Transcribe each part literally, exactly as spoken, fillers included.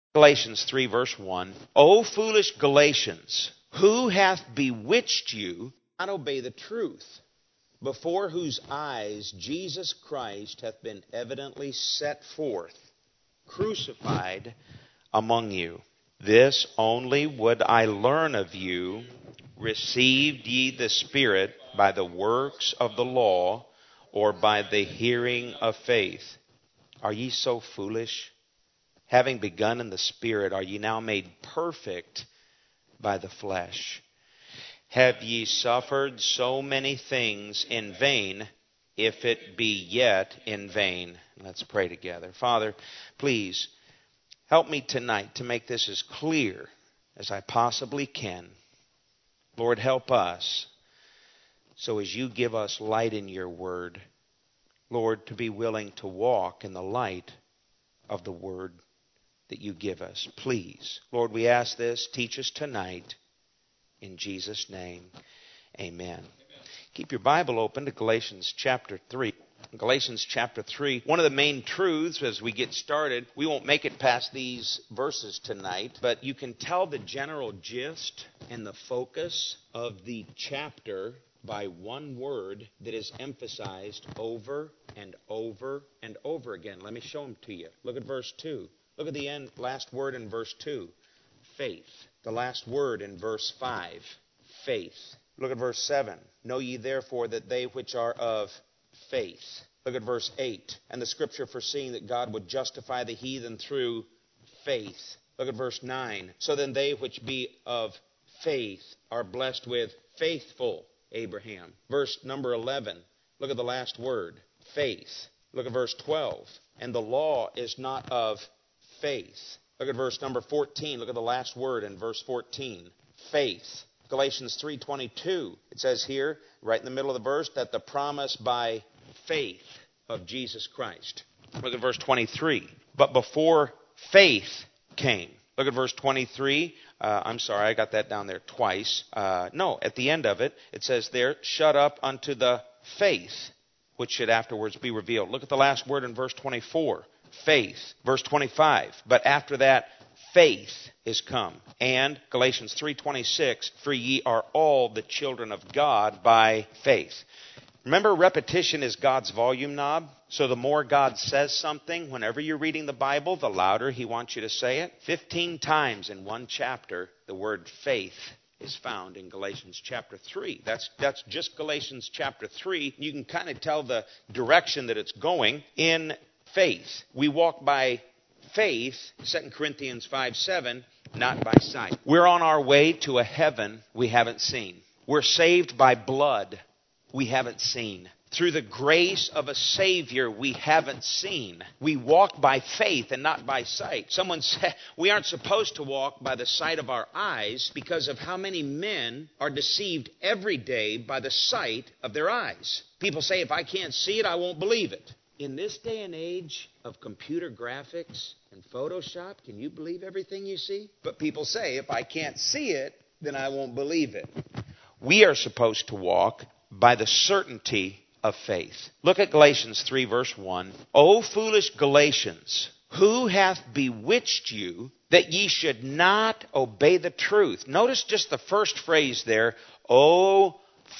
Galatians three, verse one. O foolish Galatians, who hath bewitched you not to obey the truth, before whose eyes Jesus Christ hath been evidently set forth, crucified among you? This only would I learn of you, received ye the Spirit by the works of the law, or by the hearing of faith? Are ye so foolish? Having begun in the Spirit, are ye now made perfect by the flesh? Have ye suffered so many things in vain, if it be yet in vain? Let's pray together. Father, please help me tonight to make this as clear as I possibly can. Lord, help us so as you give us light in your word, Lord, to be willing to walk in the light of the word that you give us. Please, Lord, we ask this. Teach us tonight. In Jesus' name, amen. Amen. Keep your Bible open to Galatians chapter three. Galatians chapter three, one of the main truths as we get started, we won't make it past these verses tonight, but you can tell the general gist and the focus of the chapter by one word that is emphasized over and over and over again. Let me show them to you. Look at verse two. Look at the end, last word in verse two, faith. The last word in verse five, faith. Look at verse seven. Know ye therefore that they which are of faith. Look at verse eight. And the scripture foreseeing that God would justify the heathen through faith. Look at verse nine. So then they which be of faith are blessed with faithful Abraham. Verse number eleven. Look at the last word, faith. Look at verse twelve. And the law is not of faith. Look at verse number fourteen. Look at the last word in verse fourteen. Faith. Galatians three twenty-two. It says here, right in the middle of the verse, that the promise by faith of Jesus Christ. Look at verse twenty-three. But before faith came. Look at verse twenty-three. Uh, I'm sorry, I got that down there twice. Uh, no, at the end of it, it says there, shut up unto the faith, which should afterwards be revealed. Look at the last word in verse twenty-four. Faith. Verse twenty-five. But after that, faith is come. And Galatians three twenty-six, for ye are all the children of God by faith. Remember, repetition is God's volume knob. So the more God says something, whenever you're reading the Bible, the louder he wants you to say it. Fifteen times in one chapter, the word faith is found in Galatians chapter three. That's, that's just Galatians chapter three. You can kind of tell the direction that it's going in faith. We walk by faith, Second Corinthians five seven, not by sight. We're on our way to a heaven we haven't seen. We're saved by blood we haven't seen. Through the grace of a Savior we haven't seen. We walk by faith and not by sight. Someone said we aren't supposed to walk by the sight of our eyes because of how many men are deceived every day by the sight of their eyes. People say, if I can't see it, I won't believe it. In this day and age of computer graphics and Photoshop, can you believe everything you see? But people say, if I can't see it, then I won't believe it. We are supposed to walk by the certainty of faith. Look at Galatians three, verse one. O foolish Galatians, who hath bewitched you that ye should not obey the truth? Notice just the first phrase there, O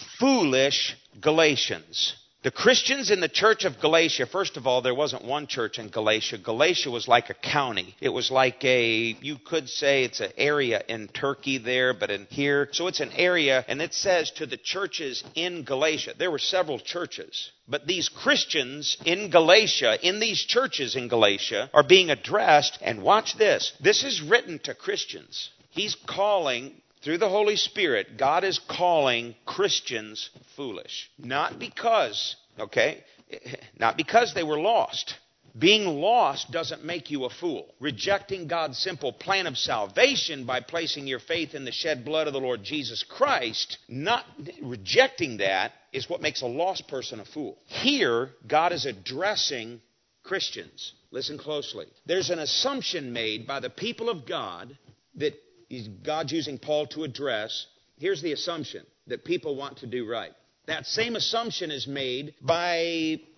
foolish Galatians. The Christians in the church of Galatia, first of all, there wasn't one church in Galatia. Galatia was like a county. It was like a, you could say it's an area in Turkey there, but in here. So it's an area, and it says to the churches in Galatia. There were several churches. But these Christians in Galatia, in these churches in Galatia, are being addressed, and watch this. This is written to Christians. He's calling, through the Holy Spirit, God is calling Christians foolish. Not because, okay, not because they were lost. Being lost doesn't make you a fool. Rejecting God's simple plan of salvation by placing your faith in the shed blood of the Lord Jesus Christ, not rejecting that is what makes a lost person a fool. Here, God is addressing Christians. Listen closely. There's an assumption made by the people of God that God's using Paul to address. Here's the assumption, that people want to do right. That same assumption is made by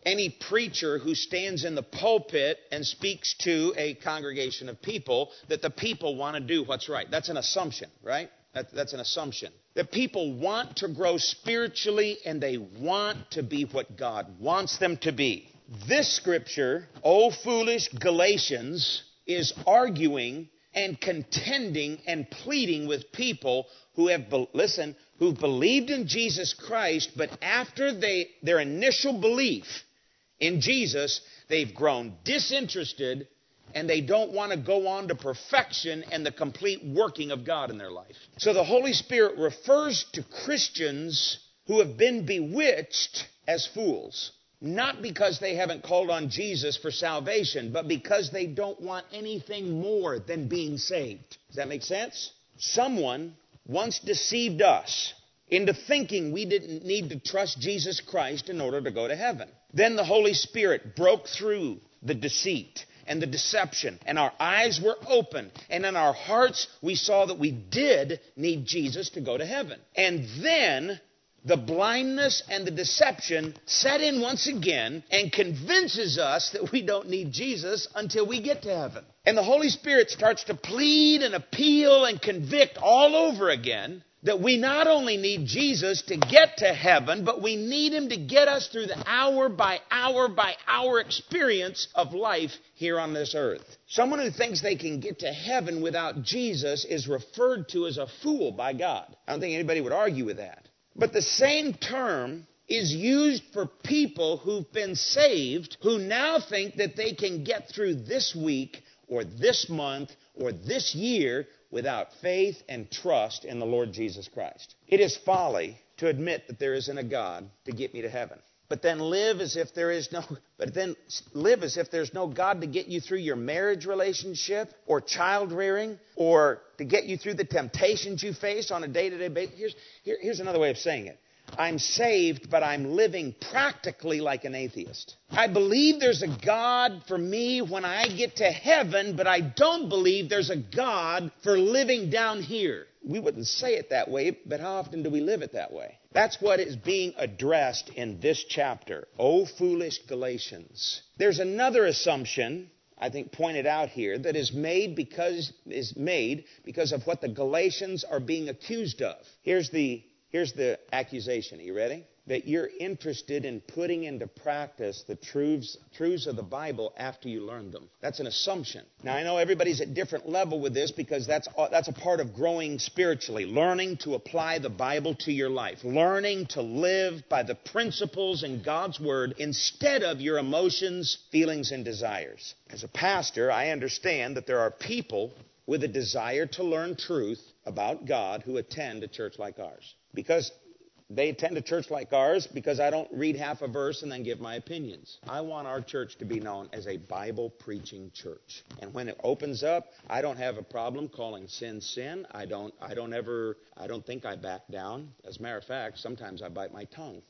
any preacher who stands in the pulpit and speaks to a congregation of people that the people want to do what's right. That's an assumption, right? That, that's an assumption. That people want to grow spiritually and they want to be what God wants them to be. This scripture, O foolish Galatians, is arguing and contending and pleading with people who have, listen, who've believed in Jesus Christ, but after they their initial belief in Jesus, they've grown disinterested and they don't want to go on to perfection and the complete working of God in their life. So the Holy Spirit refers to Christians who have been bewitched as fools. Not because they haven't called on Jesus for salvation, but because they don't want anything more than being saved. Does that make sense? Someone once deceived us into thinking we didn't need to trust Jesus Christ in order to go to heaven. Then the Holy Spirit broke through the deceit and the deception, and our eyes were opened, and in our hearts we saw that we did need Jesus to go to heaven. And then the blindness and the deception set in once again and convinces us that we don't need Jesus until we get to heaven. And the Holy Spirit starts to plead and appeal and convict all over again that we not only need Jesus to get to heaven, but we need Him to get us through the hour by hour by hour experience of life here on this earth. Someone who thinks they can get to heaven without Jesus is referred to as a fool by God. I don't think anybody would argue with that. But the same term is used for people who've been saved who now think that they can get through this week or this month or this year without faith and trust in the Lord Jesus Christ. It is folly to admit that there isn't a God to get me to heaven. But then live as if there is no but then live as if there's no God to get you through your marriage relationship or child rearing or to get you through the temptations you face on a day-to-day basis. Here's, here, here's another way of saying it. I'm saved, but I'm living practically like an atheist. I believe there's a God for me when I get to heaven, but I don't believe there's a God for living down here. We wouldn't say it that way, but how often do we live it that way? That's what is being addressed in this chapter. O foolish Galatians. There's another assumption, I think, pointed out here that is made because is made because of what the Galatians are being accused of. Here's the Here's the accusation. Are you ready? That you're interested in putting into practice the truths, truths of the Bible after you learn them. That's an assumption. Now, I know everybody's at different level with this because that's, that's a part of growing spiritually. Learning to apply the Bible to your life. Learning to live by the principles in God's Word instead of your emotions, feelings, and desires. As a pastor, I understand that there are people with a desire to learn truth about God who attend a church like ours. Because they attend a church like ours because I don't read half a verse and then give my opinions. I want our church to be known as a Bible-preaching church. And when it opens up, I don't have a problem calling sin sin. I don't I don't ever I don't think I back down. As a matter of fact, sometimes I bite my tongue.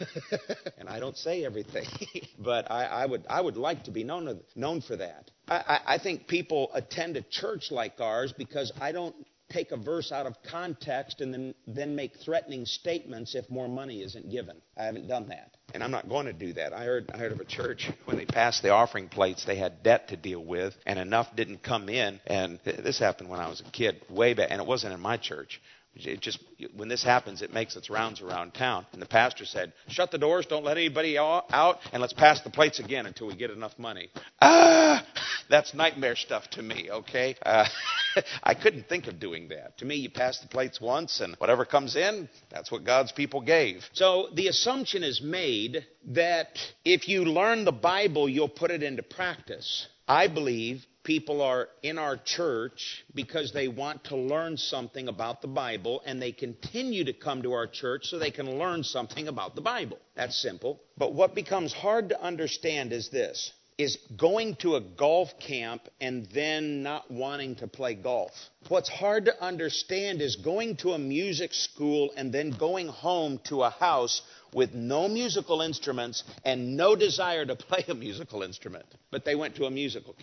And I don't say everything. But I, I would I would like to be known known for that. I, I, I think people attend a church like ours because I don't take a verse out of context and then, then make threatening statements if more money isn't given. I haven't done that. And I'm not going to do that. I heard I heard of a church, when they passed the offering plates, they had debt to deal with, and enough didn't come in. And th- this happened when I was a kid, way back, and it wasn't in my church. It just, when this happens, it makes its rounds around town. And the pastor said, shut the doors, don't let anybody out, and let's pass the plates again until we get enough money. Ah, that's nightmare stuff to me, okay? Uh, I couldn't think of doing that. To me, you pass the plates once, and whatever comes in, that's what God's people gave. So the assumption is made that if you learn the Bible, you'll put it into practice. I believe people are in our church because they want to learn something about the Bible, and they continue to come to our church so they can learn something about the Bible. That's simple. But what becomes hard to understand is this, is going to a golf camp and then not wanting to play golf. What's hard to understand is going to a music school and then going home to a house with no musical instruments and no desire to play a musical instrument. But they went to a musical camp.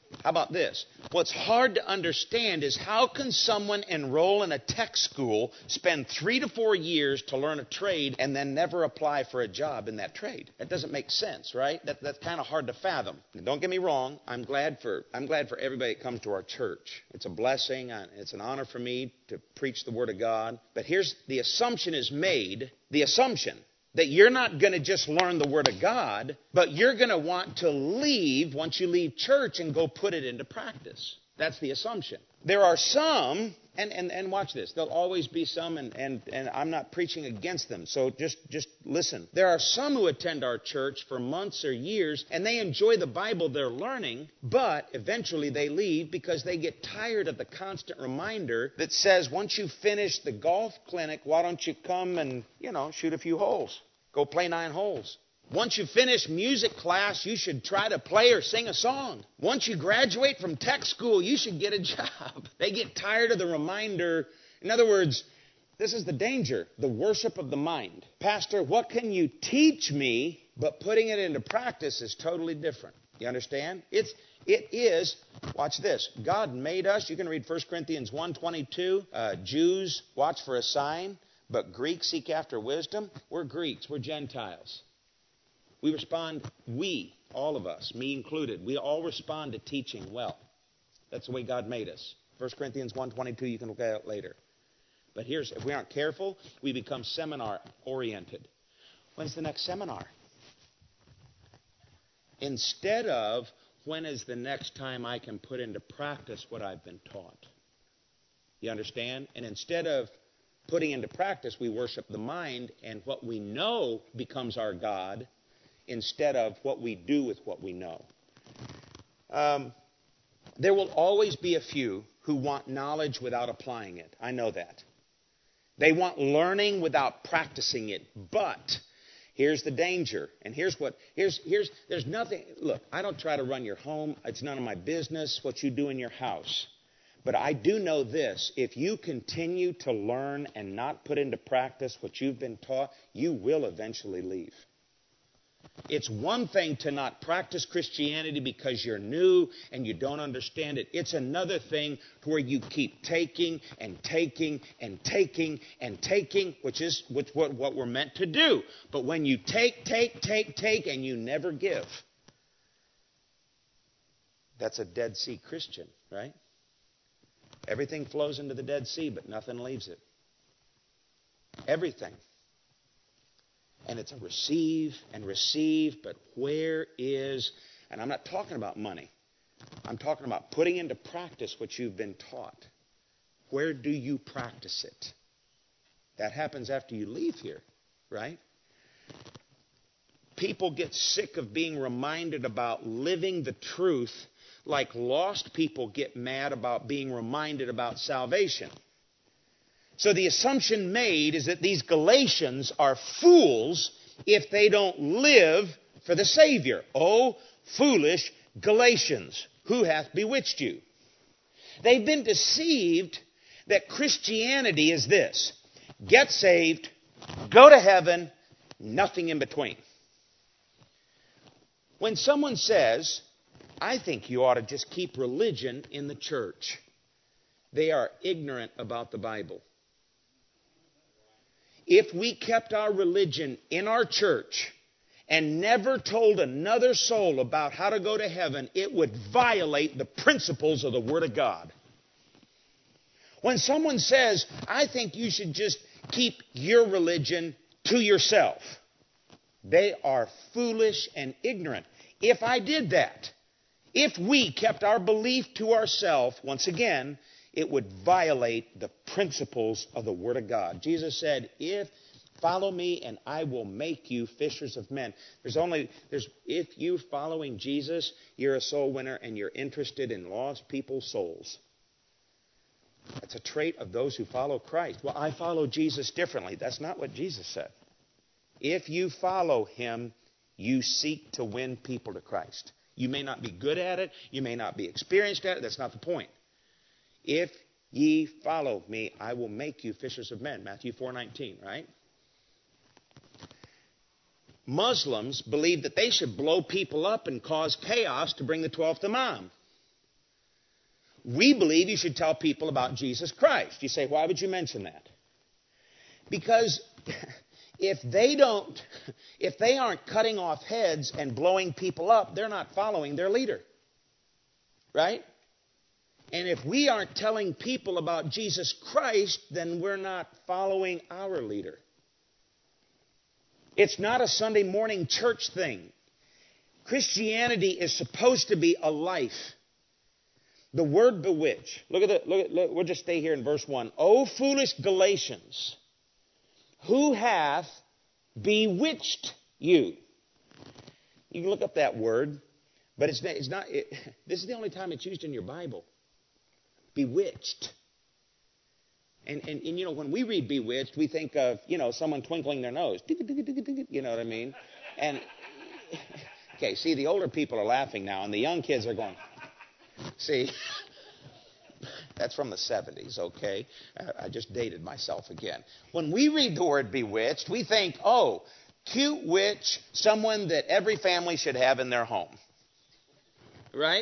How about this? What's hard to understand is how can someone enroll in a tech school, spend three to four years to learn a trade, and then never apply for a job in that trade? That doesn't make sense, right? That, that's kind of hard to fathom. And don't get me wrong. I'm glad for I'm glad for everybody that comes to our church. It's a blessing. It's an honor for me to preach the Word of God. But here's the assumption is made. The assumption that you're not going to just learn the Word of God, but you're going to want to leave once you leave church and go put it into practice. That's the assumption. There are some, and, and, and watch this, there'll always be some, and, and, and I'm not preaching against them, so just, just listen. There are some who attend our church for months or years, and they enjoy the Bible they're learning, but eventually they leave because they get tired of the constant reminder that says, once you finish the golf clinic, why don't you come and, you know, shoot a few holes? Go play nine holes. Once you finish music class, you should try to play or sing a song. Once you graduate from tech school, you should get a job. They get tired of the reminder. In other words, this is the danger, the worship of the mind. Pastor, what can you teach me? But putting it into practice is totally different. You understand? It's, it is, watch this. God made us. You can read First Corinthians one twenty-two. Uh, Jews watch for a sign, but Greeks seek after wisdom. We're Greeks. We're Gentiles. We respond, we, all of us, me included, we all respond to teaching well. That's the way God made us. First Corinthians one twenty-two, you can look at it later. But here's, if we aren't careful, we become seminar-oriented. When's the next seminar? Instead of, when is the next time I can put into practice what I've been taught? You understand? And instead of putting into practice, we worship the mind, and what we know becomes our God instead of what we do with what we know. Um, there will always be a few who want knowledge without applying it. I know that. They want learning without practicing it. But here's the danger. And here's what, here's, here's, there's nothing, look, I don't try to run your home. It's none of my business what you do in your house. But I do know this, if you continue to learn and not put into practice what you've been taught, you will eventually leave. It's one thing to not practice Christianity because you're new and you don't understand it. It's another thing to where you keep taking and taking and taking and taking, which is which, what, what we're meant to do. But when you take, take, take, take, and you never give, that's a Dead Sea Christian, right? Everything flows into the Dead Sea, but nothing leaves it. Everything. And it's a receive and receive, but where is, and I'm not talking about money. I'm talking about putting into practice what you've been taught. Where do you practice it? That happens after you leave here, right? People get sick of being reminded about living the truth like lost people get mad about being reminded about salvation. So the assumption made is that these Galatians are fools if they don't live for the Savior. Oh, foolish Galatians, who hath bewitched you? They've been deceived that Christianity is this: get saved, go to heaven, nothing in between. When someone says, I think you ought to just keep religion in the church, they are ignorant about the Bible. If we kept our religion in our church and never told another soul about how to go to heaven, it would violate the principles of the Word of God. When someone says, I think you should just keep your religion to yourself, they are foolish and ignorant. If I did that, if we kept our belief to ourselves, once again, it would violate the principles of the Word of God. Jesus said, if follow me and I will make you fishers of men. There's only, there's, if you're following Jesus, you're a soul winner and you're interested in lost people's souls. That's a trait of those who follow Christ. Well, I follow Jesus differently. That's not what Jesus said. If you follow Him, you seek to win people to Christ. You may not be good at it. You may not be experienced at it. That's not the point. If ye follow me, I will make you fishers of men. Matthew four nineteen, right? Muslims believe that they should blow people up and cause chaos to bring the twelfth Imam. We believe you should tell people about Jesus Christ. You say, why would you mention that? Because if they don't, if they aren't cutting off heads and blowing people up, they're not following their leader. Right? And if we aren't telling people about Jesus Christ, then we're not following our leader. It's not a Sunday morning church thing. Christianity is supposed to be a life. The word bewitch. Look at the, look at, look, we'll just stay here in verse one. O foolish Galatians, who hath bewitched you? You can look up that word, but it's not, it's not it, this is the only time it's used in your Bible. Bewitched. And, and, and, you know, when we read bewitched, we think of, you know, someone twinkling their nose. You know what I mean? And, okay, see, the older people are laughing now, and the young kids are going, see, that's from the seventies, okay? I just dated myself again. When we read the word bewitched, we think, oh, cute witch, someone that every family should have in their home. Right?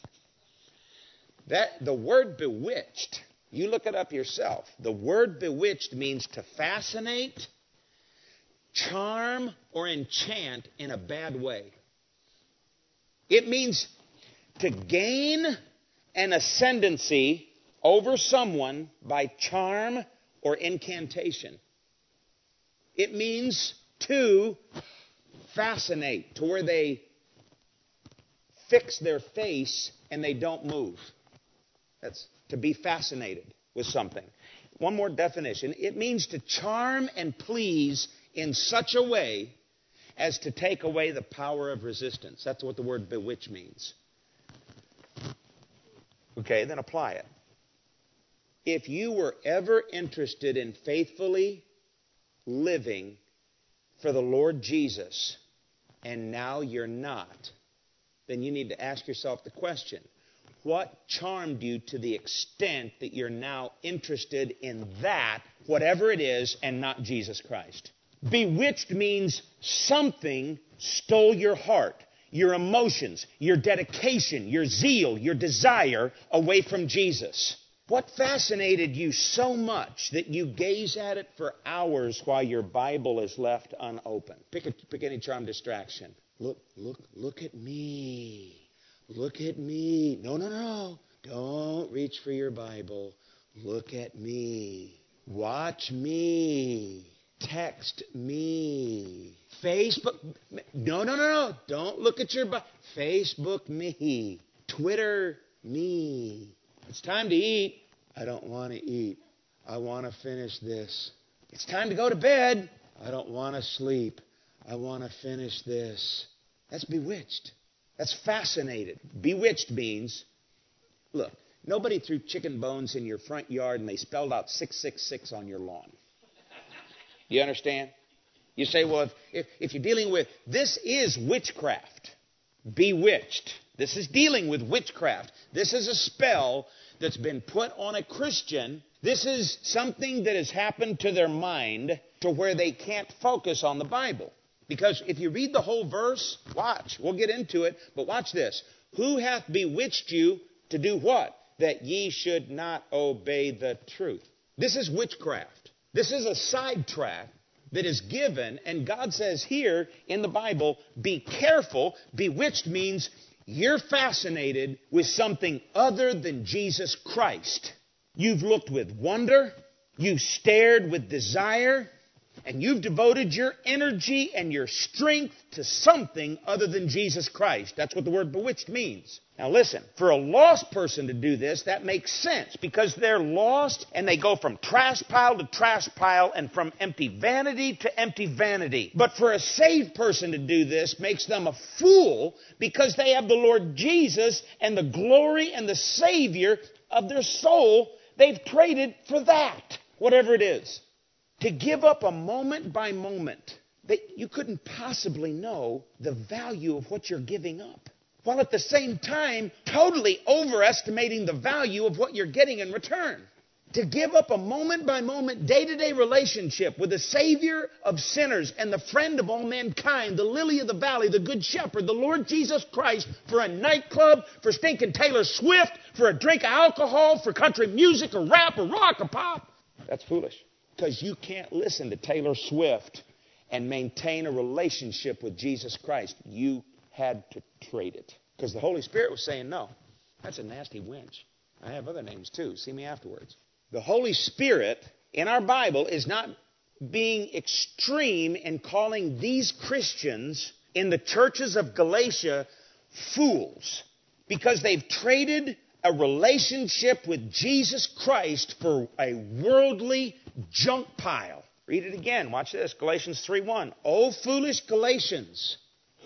That the word bewitched, you look it up yourself. The word bewitched means to fascinate, charm, or enchant in a bad way. It means to gain an ascendancy over someone by charm or incantation. It means to fascinate, to where they fix their face and they don't move. That's to be fascinated with something. One more definition. It means to charm and please in such a way as to take away the power of resistance. That's what the word bewitch means. Okay, then apply it. If you were ever interested in faithfully living for the Lord Jesus, and now you're not, then you need to ask yourself the question, what charmed you to the extent that you're now interested in that, whatever it is, and not Jesus Christ? Bewitched means something stole your heart, your emotions, your dedication, your zeal, your desire away from Jesus. What fascinated you so much that you gaze at it for hours while your Bible is left unopened? Pick, a, pick any charm distraction. Look, look, look at me. Look at me. No, no, no. Don't reach for your Bible. Look at me. Watch me. Text me. Facebook. No, no, no, no. Don't look at your Bible. Facebook me. Twitter me. It's time to eat. I don't want to eat. I want to finish this. It's time to go to bed. I don't want to sleep. I want to finish this. That's bewitched. That's fascinated. Bewitched means, look, nobody threw chicken bones in your front yard and they spelled out six six six on your lawn. You understand? You say, well, if, if, if you're dealing with, this is witchcraft. Bewitched. This is dealing with witchcraft. This is a spell that's been put on a Christian. This is something that has happened to their mind to where they can't focus on the Bible. Because if you read the whole verse, watch. We'll get into it, but watch this. Who hath bewitched you to do what? That ye should not obey the truth. This is witchcraft. This is a sidetrack that is given, and God says here in the Bible, be careful. Bewitched means you're fascinated with something other than Jesus Christ. You've looked with wonder, you've stared with desire, and you've devoted your energy and your strength to something other than Jesus Christ. That's what the word bewitched means. Now listen, for a lost person to do this, that makes sense because they're lost and they go from trash pile to trash pile and from empty vanity to empty vanity. But for a saved person to do this makes them a fool because they have the Lord Jesus and the glory and the Savior of their soul. They've traded for that, whatever it is. To give up a moment by moment that you couldn't possibly know the value of what you're giving up, while at the same time totally overestimating the value of what you're getting in return. to give up a moment-by-moment, day-to-day relationship with the Savior of sinners and the friend of all mankind, the lily of the valley, the good shepherd, the Lord Jesus Christ, for a nightclub, for stinking Taylor Swift, for a drink of alcohol, for country music or rap or rock or pop. That's foolish. Because you can't listen to Taylor Swift and maintain a relationship with Jesus Christ. You had to trade it. Because the Holy Spirit was saying, no, that's a nasty wench. I have other names too. See me afterwards. The Holy Spirit in our Bible is not being extreme in calling these Christians in the churches of Galatia fools because they've traded a relationship with Jesus Christ for a worldly junk pile. Read it again. Watch this. Galatians three one. O foolish Galatians,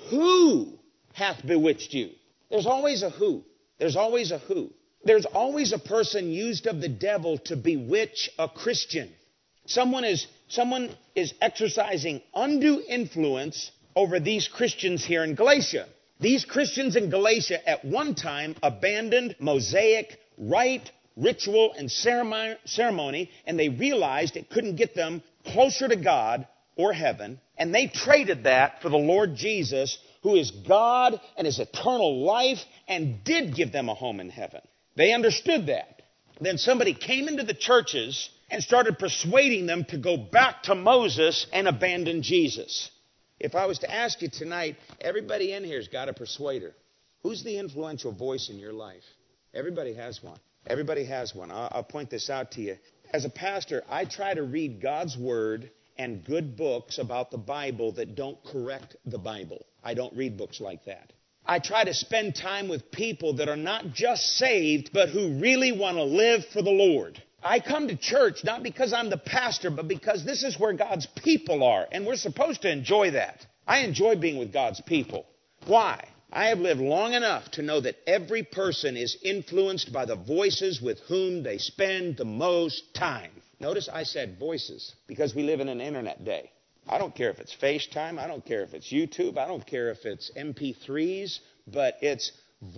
who hath bewitched you? There's always a who. There's always a who. There's always a person used of the devil to bewitch a Christian. Someone is, someone is exercising undue influence over these Christians here in Galatia. These Christians in Galatia at one time abandoned Mosaic rite, ritual, and ceremony, and they realized it couldn't get them closer to God or heaven, and they traded that for the Lord Jesus, who is God and is eternal life, and did give them a home in heaven. They understood that. Then somebody came into the churches and started persuading them to go back to Moses and abandon Jesus. If I was to ask you tonight, everybody in here's got a persuader. Who's the influential voice in your life? Everybody has one. Everybody has one. I'll, I'll point this out to you. As a pastor, I try to read God's Word and good books about the Bible that don't correct the Bible. I don't read books like that. I try to spend time with people that are not just saved, but who really want to live for the Lord. I come to church not because I'm the pastor, but because this is where God's people are, and we're supposed to enjoy that. I enjoy being with God's people. Why? I have lived long enough to know that every person is influenced by the voices with whom they spend the most time. Notice I said voices, because we live in an internet day. I don't care if it's FaceTime. I don't care if it's YouTube. I don't care if it's M P threes, but it's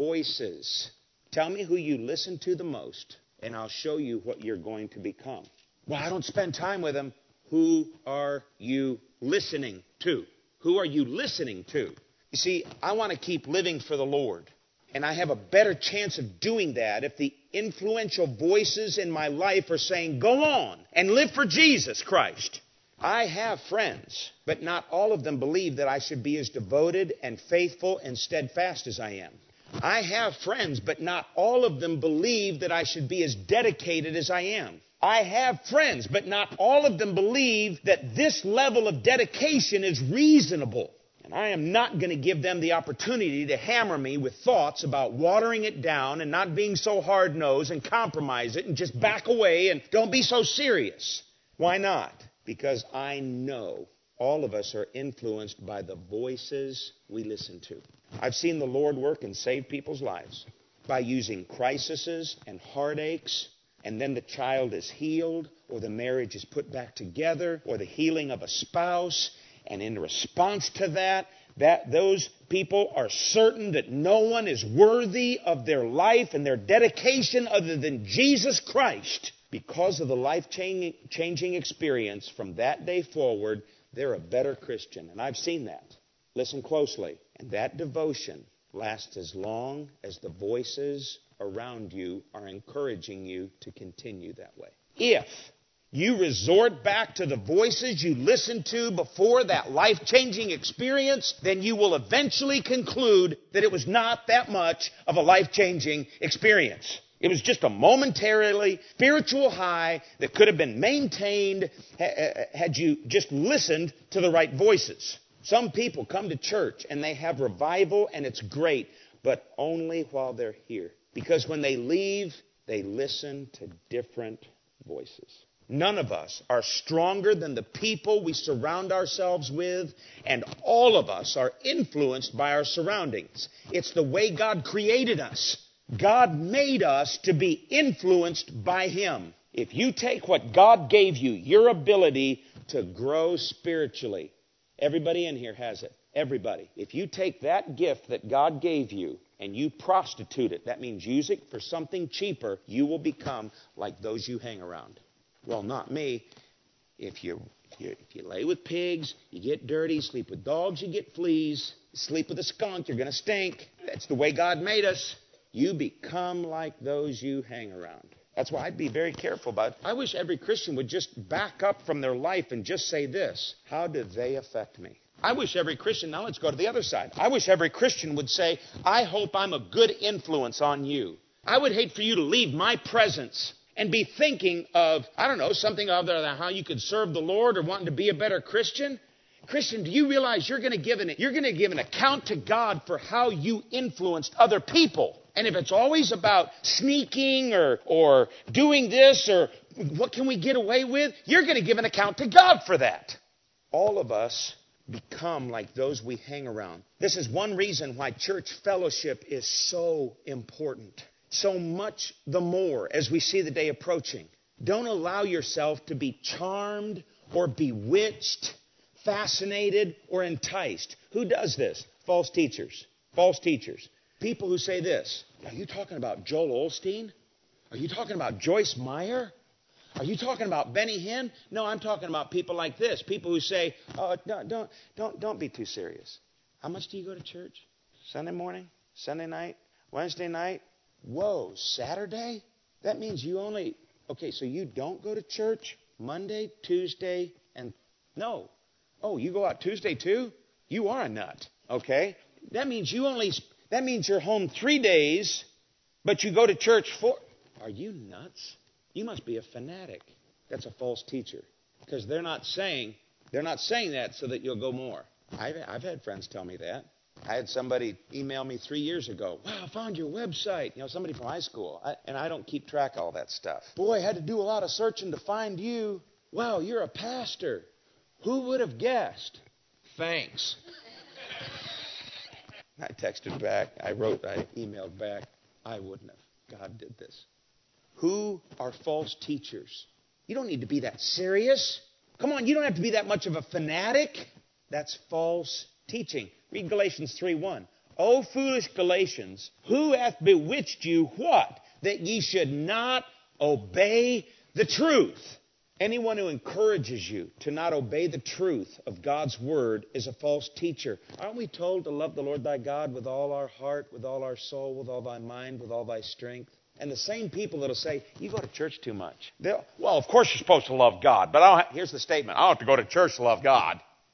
voices. Tell me who you listen to the most, and I'll show you what you're going to become. Well, I don't spend time with them. Who are you listening to? Who are you listening to? You see, I want to keep living for the Lord, and I have a better chance of doing that if the influential voices in my life are saying, go on and live for Jesus Christ. I have friends, but not all of them believe that I should be as devoted and faithful and steadfast as I am. I have friends, but not all of them believe that I should be as dedicated as I am. I have friends, but not all of them believe that this level of dedication is reasonable. And I am not going to give them the opportunity to hammer me with thoughts about watering it down and not being so hard-nosed and compromise it and just back away and don't be so serious. Why not? Because I know all of us are influenced by the voices we listen to. I've seen the Lord work and save people's lives by using crises and heartaches, and then the child is healed, or the marriage is put back together, or the healing of a spouse, and in response to that, that those people are certain that no one is worthy of their life and their dedication other than Jesus Christ. Because of the life-changing experience from that day forward, they're a better Christian. And I've seen that. Listen closely. And that devotion lasts as long as the voices around you are encouraging you to continue that way. If you resort back to the voices you listened to before that life-changing experience, then you will eventually conclude that it was not that much of a life-changing experience. It was just a momentarily spiritual high that could have been maintained had you just listened to the right voices. Some people come to church and they have revival and it's great, but only while they're here. Because when they leave, they listen to different voices. None of us are stronger than the people we surround ourselves with, and all of us are influenced by our surroundings. It's the way God created us. God made us to be influenced by Him. If you take what God gave you, your ability to grow spiritually, everybody in here has it. Everybody. If you take that gift that God gave you and you prostitute it, that means use it for something cheaper, you will become like those you hang around. Well, not me. If you, if you, if you lay with pigs, you get dirty. Sleep with dogs, you get fleas. Sleep with a skunk, you're going to stink. That's the way God made us. You become like those you hang around. That's why I'd be very careful about it. I wish every Christian would just back up from their life and just say this: how do they affect me? I wish every Christian, now let's go to the other side. I wish every Christian would say, I hope I'm a good influence on you. I would hate for you to leave my presence and be thinking of, I don't know, something other than how you could serve the Lord or wanting to be a better Christian. Christian, do you realize you're going to give an, you're going to give an account to God for how you influenced other people? And if it's always about sneaking or, or doing this or what can we get away with, you're going to give an account to God for that. All of us become like those we hang around. This is one reason why church fellowship is so important. So much the more as we see the day approaching. Don't allow yourself to be charmed or bewitched, fascinated, or enticed. Who does this? False teachers. False teachers. People who say this: are you talking about Joel Osteen? Are you talking about Joyce Meyer? Are you talking about Benny Hinn? No, I'm talking about people like this. People who say, oh, don't, don't, don't, don't be too serious. How much do you go to church? Sunday morning? Sunday night? Wednesday night? Whoa, Saturday? That means you only... Okay, so you don't go to church Monday, Tuesday, and... No. Oh, you go out Tuesday too? You are a nut, okay? That means you only... That means you're home three days, but you go to church four... Are you nuts? You must be a fanatic. That's a false teacher. Because they're not saying, they're not saying that so that you'll go more. I've, I've had friends tell me that. I had somebody email me three years ago. Wow, I found your website. You know, somebody from high school. I, and I don't keep track of all that stuff. Boy, I had to do a lot of searching to find you. Wow, you're a pastor. Who would have guessed? Thanks. I texted back. I wrote, I emailed back. I wouldn't have. God did this. Who are false teachers? You don't need to be that serious. Come on, you don't have to be that much of a fanatic. That's false teaching. Read Galatians three one. O foolish Galatians, who hath bewitched you what? That ye should not obey the truth. Anyone who encourages you to not obey the truth of God's word is a false teacher. Aren't we told to love the Lord thy God with all our heart, with all our soul, with all thy mind, with all thy strength? And the same people that will say, you go to church too much. They'll, well, of course you're supposed to love God. But I don't have, here's the statement. I don't have to go to church to love God.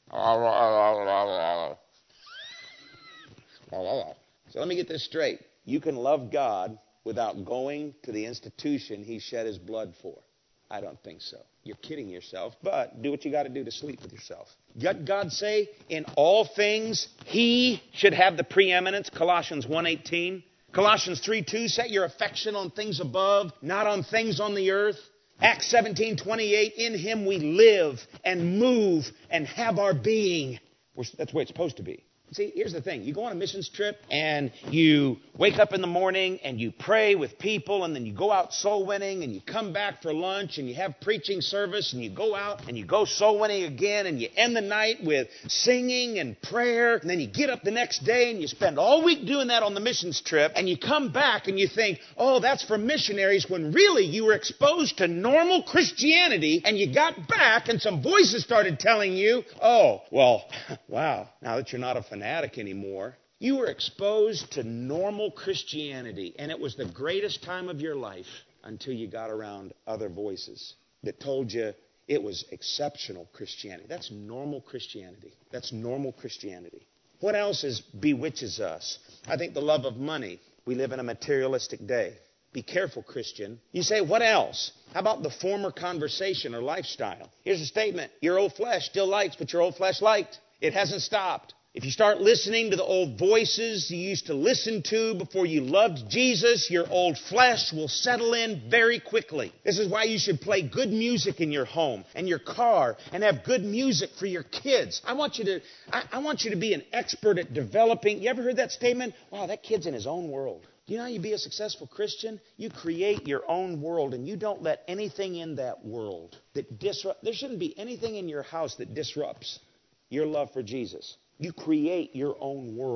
So let me get this straight. You can love God without going to the institution he shed his blood for. I don't think so. You're kidding yourself, but do what you got to do to sleep with yourself. Let God say, in all things, he should have the preeminence, Colossians one eighteen. Colossians three two, set your affection on things above, not on things on the earth. Acts seventeen twenty-eight, in him we live and move and have our being. That's the way it's supposed to be. See, here's the thing. You go on a missions trip and you wake up in the morning and you pray with people and then you go out soul winning and you come back for lunch and you have preaching service and you go out and you go soul winning again and you end the night with singing and prayer and then you get up the next day and you spend all week doing that on the missions trip and you come back and you think, oh, that's for missionaries, when really you were exposed to normal Christianity and you got back and some voices started telling you, oh, well, wow, now that you're not a fanatic anymore. You were exposed to normal Christianity, and it was the greatest time of your life until you got around other voices that told you it was exceptional Christianity. That's normal Christianity. That's normal Christianity. What else is bewitches us? I think the love of money. We live in a materialistic day. Be careful, Christian. You say, what else? How about the former conversation or lifestyle? Here's a statement. Your old flesh still likes what your old flesh liked. It hasn't stopped. If you start listening to the old voices you used to listen to before you loved Jesus, your old flesh will settle in very quickly. This is why you should play good music in your home and your car and have good music for your kids. I want you to, I, I want you to be an expert at developing. You ever heard that statement? Wow, that kid's in his own world. You know how you be a successful Christian? You create your own world and you don't let anything in that world that disrupt. There shouldn't be anything in your house that disrupts your love for Jesus. You create your own world.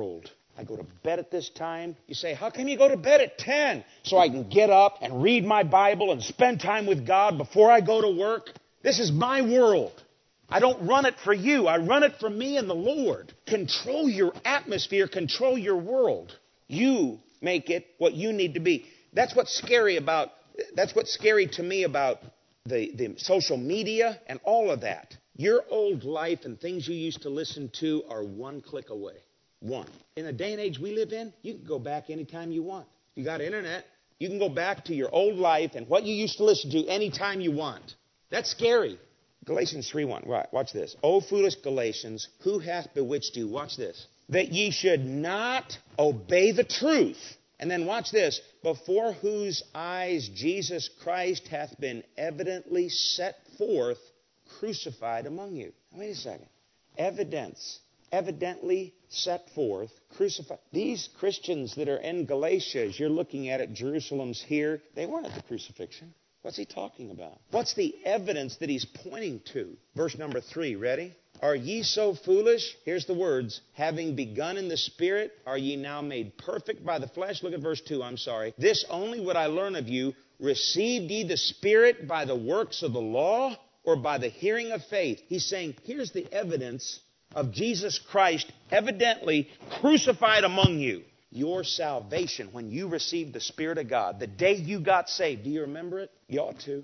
I go to bed at this time. You say, how come you go to bed at ten? So I can get up and read my Bible and spend time with God before I go to work. This is my world. I don't run it for you. I run it for me and the Lord. Control your atmosphere. Control your world. You make it what you need to be. That's what's scary about, that's what's scary to me about the, the social media and all of that. Your old life and things you used to listen to are one click away. One. In the day and age we live in, you can go back anytime you want. You got internet. You can go back to your old life and what you used to listen to anytime you want. That's scary. Galatians three one. Right, watch this. O foolish Galatians, who hath bewitched you? Watch this. That ye should not obey the truth. And then watch this. Before whose eyes Jesus Christ hath been evidently set forth, crucified among you. Wait a second. Evidence. Evidently set forth, crucified. These Christians that are in Galatia, as you're looking at it, Jerusalem's here, they weren't at the crucifixion. What's he talking about? What's the evidence that he's pointing to? Verse number three, ready? Are ye so foolish? Here's the words. Having begun in the Spirit, are ye now made perfect by the flesh? Look at verse two, I'm sorry. This only would I learn of you. Received ye the Spirit by the works of the law or by the hearing of faith? He's saying, here's the evidence of Jesus Christ evidently crucified among you. Your salvation, when you received the Spirit of God, the day you got saved, do you remember it? You ought to.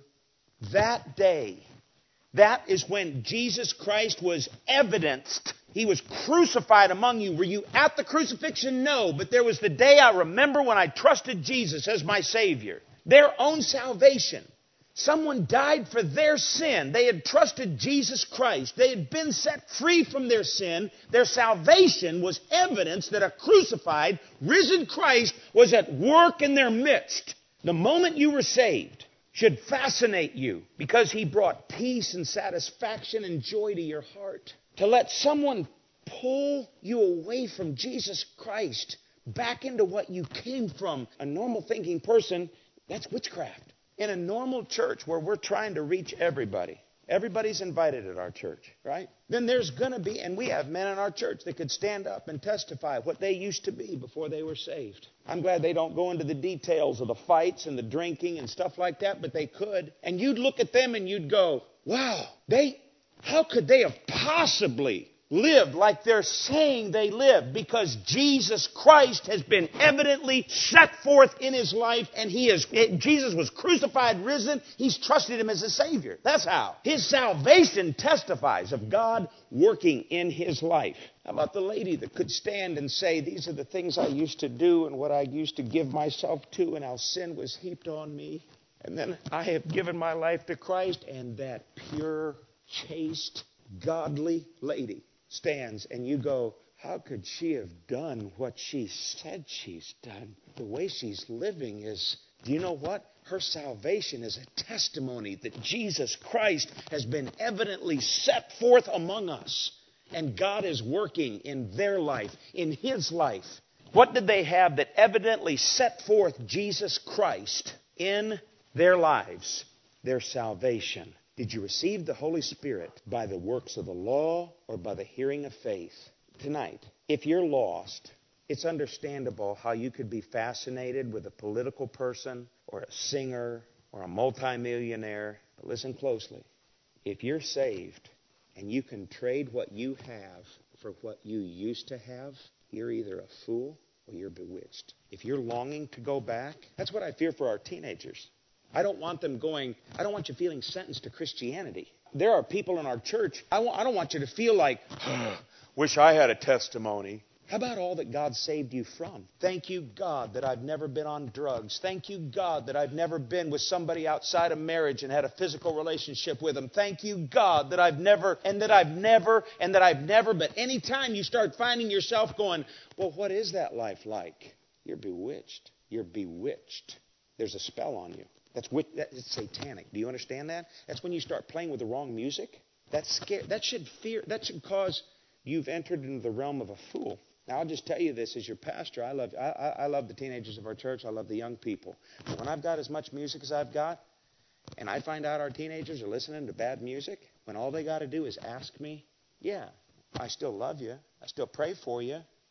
That day, that is when Jesus Christ was evidenced. He was crucified among you. Were you at the crucifixion? No, but there was the day I remember when I trusted Jesus as my Savior. Their own salvation. Someone died for their sin. They had trusted Jesus Christ. They had been set free from their sin. Their salvation was evidence that a crucified, risen Christ was at work in their midst. The moment you were saved should fascinate you because he brought peace and satisfaction and joy to your heart. To let someone pull you away from Jesus Christ back into what you came from, a normal thinking person, that's witchcraft. In a normal church where we're trying to reach everybody, everybody's invited at our church, right? Then there's going to be, and we have men in our church that could stand up and testify what they used to be before they were saved. I'm glad they don't go into the details of the fights and the drinking and stuff like that, but they could. And you'd look at them and you'd go, wow, they, how could they have possibly lived like they're saying they live? Because Jesus Christ has been evidently set forth in his life, and he is, Jesus was crucified, risen. He's trusted him as a Savior. That's how. His salvation testifies of God working in his life. How about the lady that could stand and say, these are the things I used to do and what I used to give myself to, and how sin was heaped on me. And then I have given my life to Christ, and that pure, chaste, godly lady stands and you go, how could she have done what she said she's done? The way she's living is, do you know what? Her salvation is a testimony that Jesus Christ has been evidently set forth among us. And God is working in their life, in his life. What did they have that evidently set forth Jesus Christ in their lives? Their salvation. Did you receive the Holy Spirit by the works of the law or by the hearing of faith? Tonight, if you're lost, it's understandable how you could be fascinated with a political person or a singer or a multimillionaire. But listen closely. If you're saved and you can trade what you have for what you used to have, you're either a fool or you're bewitched. If you're longing to go back, that's what I fear for our teenagers. I don't want them going, I don't want you feeling sentenced to Christianity. There are people in our church, I, w- I don't want you to feel like, oh, wish I had a testimony. How about all that God saved you from? Thank you, God, that I've never been on drugs. Thank you, God, that I've never been with somebody outside of marriage and had a physical relationship with them. Thank you, God, that I've never, and that I've never, and that I've never. But anytime you start finding yourself going, well, what is that life like? You're bewitched. You're bewitched. There's a spell on you. That's, that's satanic. Do you understand that? That's when you start playing with the wrong music. That's scary. That should fear. That should cause you've entered into the realm of a fool. Now, I'll just tell you this as your pastor. I love, I, I love the teenagers of our church. I love the young people. But when I've got as much music as I've got, and I find out our teenagers are listening to bad music, when all they got to do is ask me, yeah, I still love you. I still pray for you.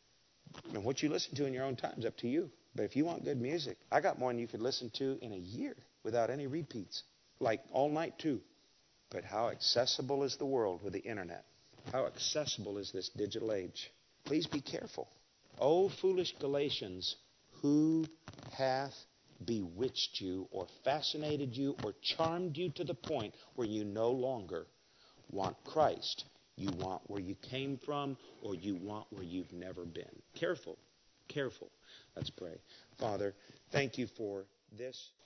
And what you listen to in your own time is up to you. But if you want good music, I got more than you could listen to in a year without any repeats. Like all night too. But how accessible is the world with the internet? How accessible is this digital age? Please be careful. O foolish Galatians, who hath bewitched you or fascinated you or charmed you to the point where you no longer want Christ? You want where you came from, or you want where you've never been. Careful, careful. Let's pray. Father, thank you for this.